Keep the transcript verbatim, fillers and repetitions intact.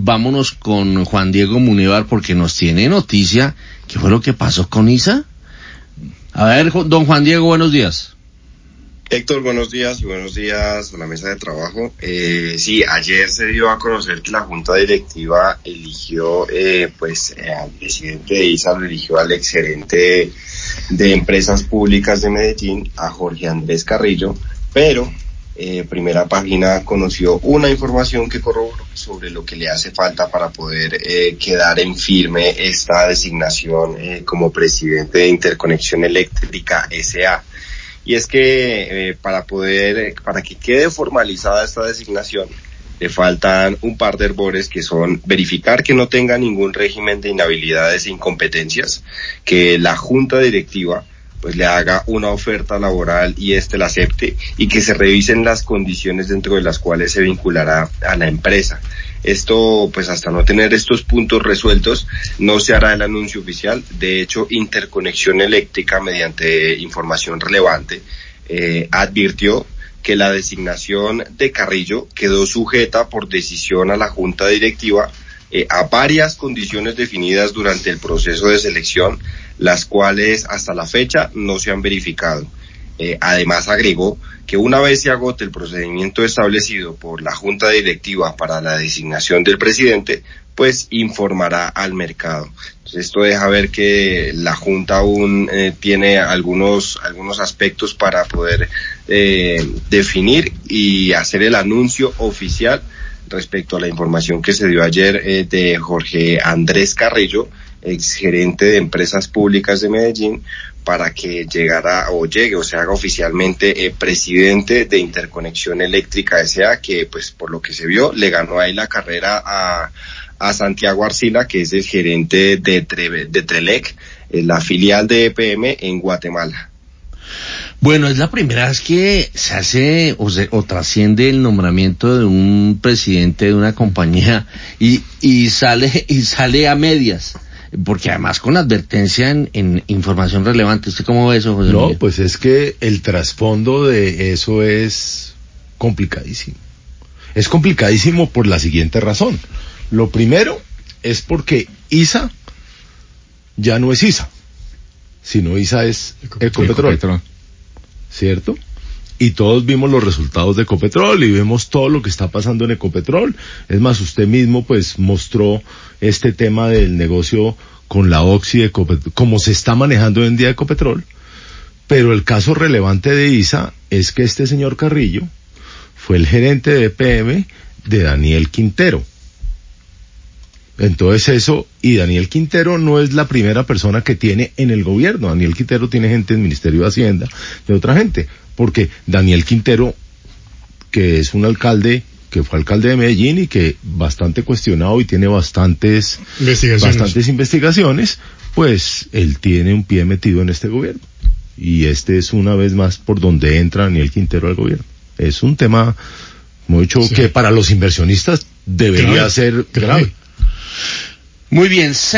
vámonos con Juan Diego Munevar porque nos tiene noticia. ¿Qué fue lo que pasó con ISA? A ver, don Juan Diego, buenos días. Héctor, buenos días y buenos días a la mesa de trabajo. Eh, sí, ayer se dio a conocer que la Junta Directiva eligió, eh, pues, eh, al presidente de ISA, lo eligió al exgerente de Empresas Públicas de Medellín, a Jorge Andrés Carrillo, pero eh, Primera Página conoció una información que corroboró sobre lo que le hace falta para poder eh, quedar en firme esta designación eh, como presidente de Interconexión Eléctrica S A Y es que eh, para poder, para que quede formalizada esta designación, le faltan un par de hervores que son verificar que no tenga ningún régimen de inhabilidades e incompetencias, que la Junta Directiva pues le haga una oferta laboral y éste la acepte, y que se revisen las condiciones dentro de las cuales se vinculará a la empresa. Esto, pues hasta no tener estos puntos resueltos, no se hará el anuncio oficial. De hecho, Interconexión Eléctrica, mediante información relevante, eh, advirtió que la designación de Carrillo quedó sujeta por decisión a la Junta Directiva eh, a varias condiciones definidas durante el proceso de selección, las cuales hasta la fecha no se han verificado. Eh, además agregó que una vez se agote el procedimiento establecido por la Junta Directiva para la designación del presidente, pues informará al mercado. Entonces esto deja ver que la Junta aún eh, tiene algunos algunos aspectos para poder eh, definir y hacer el anuncio oficial respecto a la información que se dio ayer eh, de Jorge Andrés Carrillo, exgerente de Empresas Públicas de Medellín, para que llegara o llegue o se haga oficialmente eh, presidente de Interconexión Eléctrica S A, que pues por lo que se vio le ganó ahí la carrera a, a Santiago Arcila, que es el gerente de, Tre, de Trelec, eh, la filial de E P M en Guatemala. Bueno, es la primera vez que se hace o, se, o trasciende el nombramiento de un presidente de una compañía y, y sale y sale a medias. Porque además con advertencia en, en información relevante. ¿Usted cómo ve eso, José No, Miguel? pues es que el trasfondo de eso es complicadísimo. Es complicadísimo por la siguiente razón. Lo primero es porque ISA ya no es ISA, sino ISA es Ecopetrol, Ecopetrol. ¿Cierto? Y todos vimos los resultados de Ecopetrol y vemos todo lo que está pasando en Ecopetrol. Es más, usted mismo pues mostró este tema del negocio con la Oxy de Ecopetrol, cómo se está manejando hoy en día Ecopetrol. Pero el caso relevante de ISA es que este señor Carrillo fue el gerente de E P M de Daniel Quintero. Entonces eso, y Daniel Quintero no es la primera persona que tiene en el gobierno. Daniel Quintero tiene gente en el Ministerio de Hacienda, de otra gente. Porque Daniel Quintero, que es un alcalde, que fue alcalde de Medellín y que bastante cuestionado y tiene bastantes investigaciones. bastantes investigaciones, pues él tiene un pie metido en este gobierno. Y este es una vez más por donde entra Daniel Quintero al gobierno. Es un tema mucho sí. que para los inversionistas debería grave, ser grave. grave. Muy bien.